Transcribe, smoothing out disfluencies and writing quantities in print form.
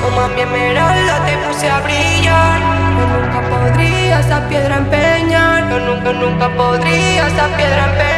Oh mami, esmeralda, te puse a brillar. Yo nunca podría esa piedra empeñar. Yo nunca podría esa piedra empeñar.